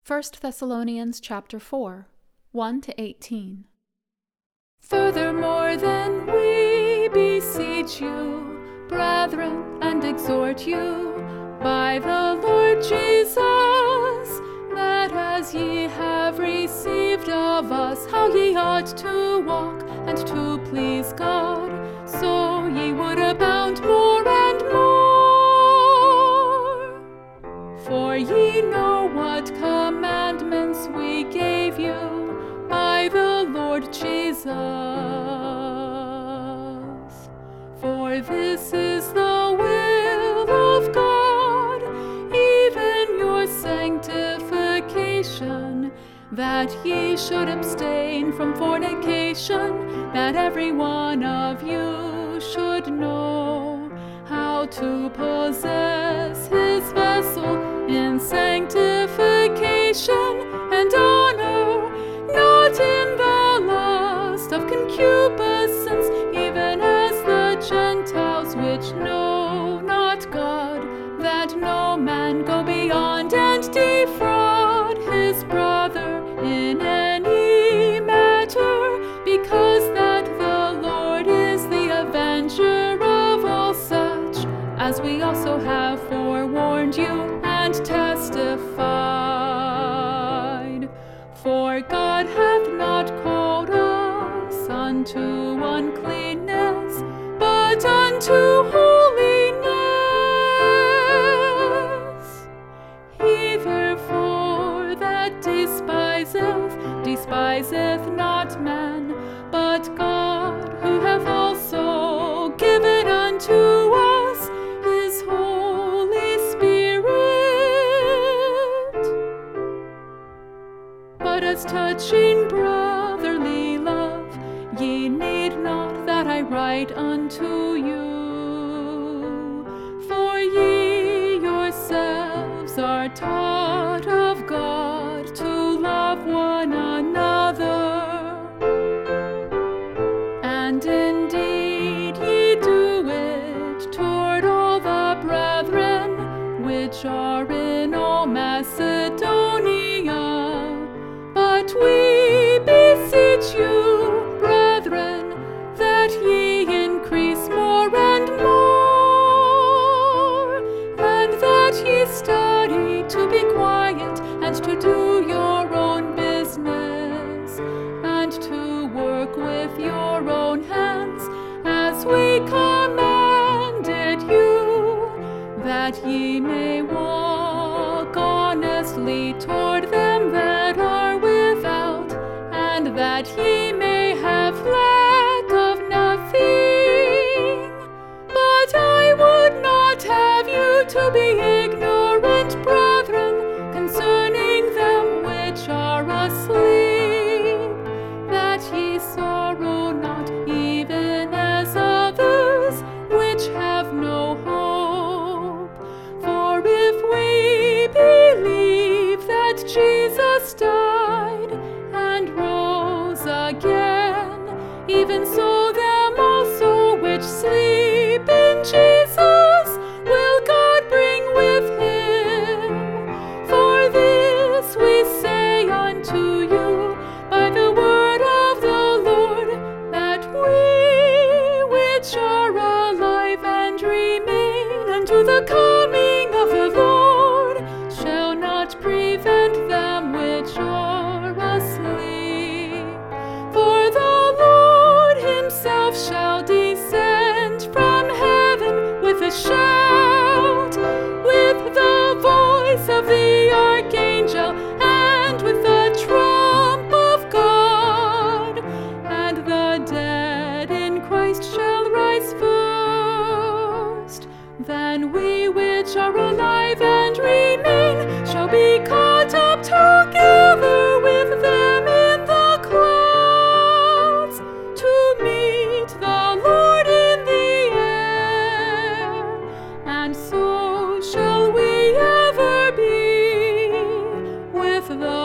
1 Thessalonians chapter 4, 1-18. Furthermore, then we beseech you, brethren, and exhort you by the Lord Jesus, that as ye have received of us how ye ought to walk and to please God, so ye would abound more and more. For ye know what commandments we gave you by the Lord Jesus. For this is the will of God, even your sanctification, that ye should abstain from fornication, that every one of you should know how to possess his vessel in sanctification and honor, not in the lust of concupiscence, even as the Gentiles which know not God, that no man go beyond and defraud his brother in any matter, because that the Lord is the avenger of all such, as we also have forewarned you and testified. For God hath not called us unto uncleanness, but unto holiness. He therefore that despiseth not man, but God, who hath also given unto us his Holy Spirit. But as touching brotherly love, ye need not that I write unto you, for ye yourselves are taught of God to love one another. And indeed ye do it toward all the brethren which are in all Macedonia. But we beseech you, brethren, that ye increase more and more, and that ye study to be quiet and to do your own business, and to work with your own hands, as we commanded you, that ye may walk honestly toward them that are without, and that ye may have lack of nothing. But I would not have you to be ignorant, brethren, concerning them which are asleep, that ye sorrow not, even as others which have no hope. For if we believe that Jesus died and rose again, even so them also which sleep in Jesus will God bring with him. For this we say unto you by the word of the Lord, that we which are alive and remain unto the coming of the Lord shall not prevent them which are asleep. For the Lord himself shall descend from heaven with a shout, with the voice of the archangel, and with the trump of God, and the dead in Christ shall rise first. Then we which are alive and remain shall be caught up together with them in the clouds, to meet the Lord in the air, and so shall we ever be with the